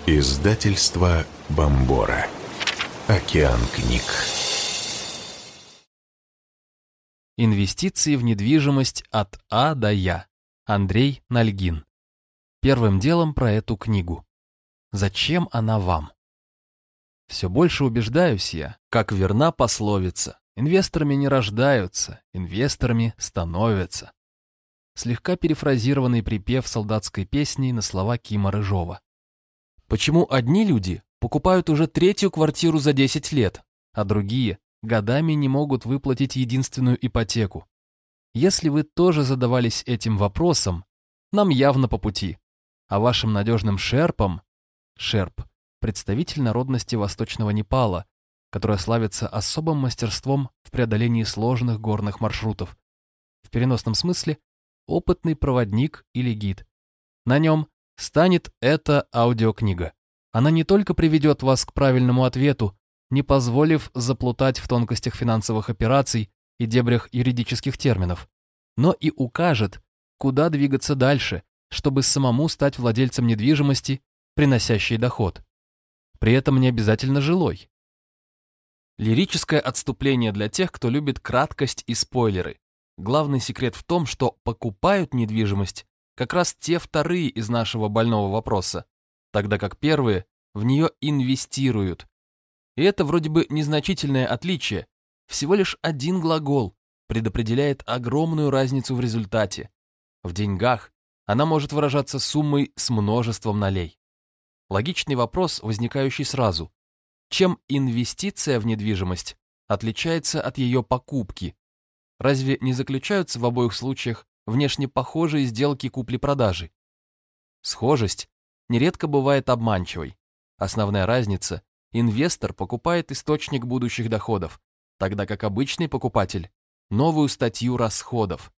Издательство Бомбора. Океан книг. Инвестиции в недвижимость от А до Я. Андрей Нальгин. Первым делом про эту книгу. Зачем она вам? Все больше убеждаюсь я, как верна пословица: инвесторами не рождаются, инвесторами становятся. Слегка перефразированный припев солдатской песни на слова Кима Рыжова. Почему одни люди покупают уже третью квартиру за 10 лет, а другие годами не могут выплатить единственную ипотеку? Если вы тоже задавались этим вопросом, нам явно по пути. А вашим надежным шерпам, шерп – представитель народности Восточного Непала, которая славится особым мастерством в преодолении сложных горных маршрутов. В переносном смысле – опытный проводник или гид. На нем станет эта аудиокнига. Она не только приведет вас к правильному ответу, не позволив заплутать в тонкостях финансовых операций и дебрях юридических терминов, но и укажет, куда двигаться дальше, чтобы самому стать владельцем недвижимости, приносящей доход. При этом не обязательно жилой. Лирическое отступление для тех, кто любит краткость и спойлеры. Главный секрет в том, что покупают недвижимость как раз те вторые из нашего больного вопроса, тогда как первые в нее инвестируют. И это вроде бы незначительное отличие, всего лишь один глагол предопределяет огромную разницу в результате. В деньгах она может выражаться суммой с множеством нолей. Логичный вопрос, возникающий сразу: чем инвестиция в недвижимость отличается от ее покупки? Разве не заключаются в обоих случаях внешне похожие сделки купли-продажи? Схожесть нередко бывает обманчивой. Основная разница – инвестор покупает источник будущих доходов, тогда как обычный покупатель – новую статью расходов.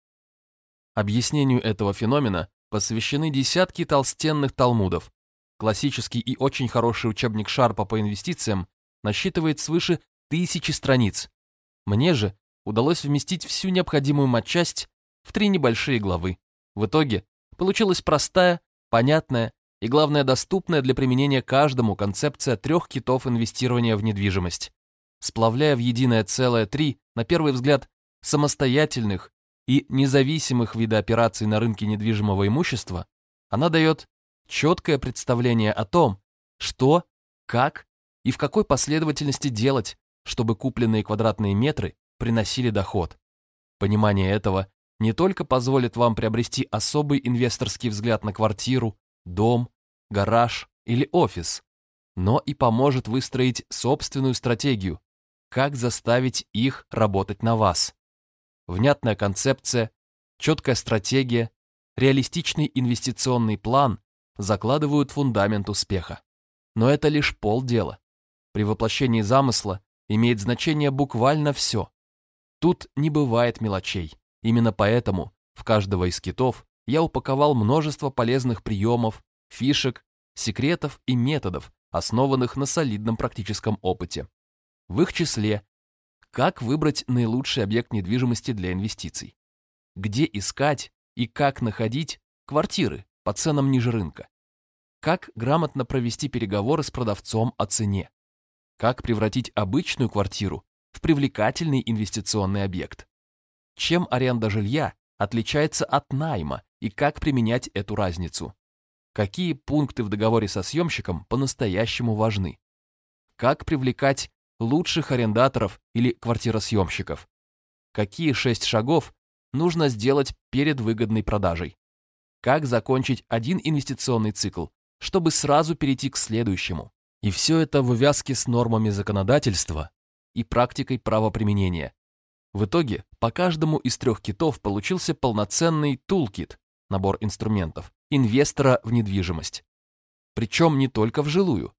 Объяснению этого феномена посвящены десятки толстенных талмудов. Классический и очень хороший учебник Шарпа по инвестициям насчитывает свыше 1000 страниц. Мне же удалось вместить всю необходимую матчасть в 3 небольшие главы. В итоге получилась простая, понятная и, главное, доступная для применения каждому концепция 3 китов инвестирования в недвижимость. Сплавляя в единое целое 3, на первый взгляд, самостоятельных и независимых вида операций на рынке недвижимого имущества, она дает четкое представление о том, что, как и в какой последовательности делать, чтобы купленные квадратные метры приносили доход. Понимание этого не только позволит вам приобрести особый инвесторский взгляд на квартиру, дом, гараж или офис, но и поможет выстроить собственную стратегию, как заставить их работать на вас. Внятная концепция, четкая стратегия, реалистичный инвестиционный план закладывают фундамент успеха. Но это лишь полдела. При воплощении замысла имеет значение буквально все. Тут не бывает мелочей. Именно поэтому в каждого из китов я упаковал множество полезных приемов, фишек, секретов и методов, основанных на солидном практическом опыте. В их числе: как выбрать наилучший объект недвижимости для инвестиций, где искать и как находить квартиры по ценам ниже рынка, как грамотно провести переговоры с продавцом о цене, как превратить обычную квартиру в привлекательный инвестиционный объект, чем аренда жилья отличается от найма и как применять эту разницу, какие пункты в договоре со съемщиком по-настоящему важны, как привлекать лучших арендаторов или квартиросъемщиков, какие 6 шагов нужно сделать перед выгодной продажей, как закончить один инвестиционный цикл, чтобы сразу перейти к следующему. И все это в увязке с нормами законодательства и практикой правоприменения. В итоге по каждому из 3 китов получился полноценный тулкит, набор инструментов, инвестора в недвижимость. Причем не только в жилую.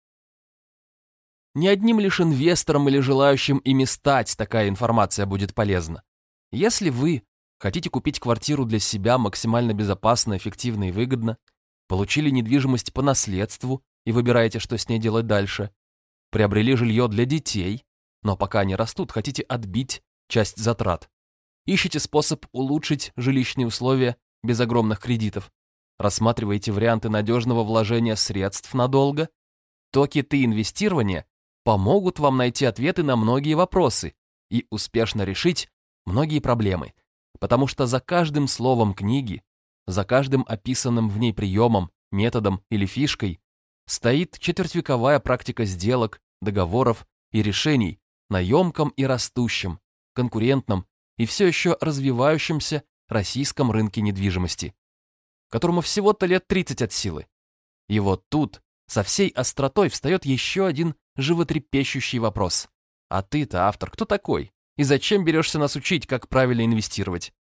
Не одним лишь инвесторам или желающим ими стать такая информация будет полезна. Если вы хотите купить квартиру для себя максимально безопасно, эффективно и выгодно, получили недвижимость по наследству и выбираете, что с ней делать дальше, приобрели жилье для детей, но пока они растут, хотите отбить часть затрат, ищете способ улучшить жилищные условия без огромных кредитов, Рассматриваете варианты надежного вложения средств надолго? То киты инвестирования помогут вам найти ответы на многие вопросы и успешно решить многие проблемы, потому что за каждым словом книги, за каждым описанным в ней приемом, методом или фишкой стоит четвертьвековая практика сделок, договоров и решений на емком и растущем, конкурентном и все еще развивающемся российском рынке недвижимости, которому всего-то лет 30 от силы. И вот тут со всей остротой встает еще один животрепещущий вопрос. А ты-то, автор, кто такой? И зачем берешься нас учить, как правильно инвестировать?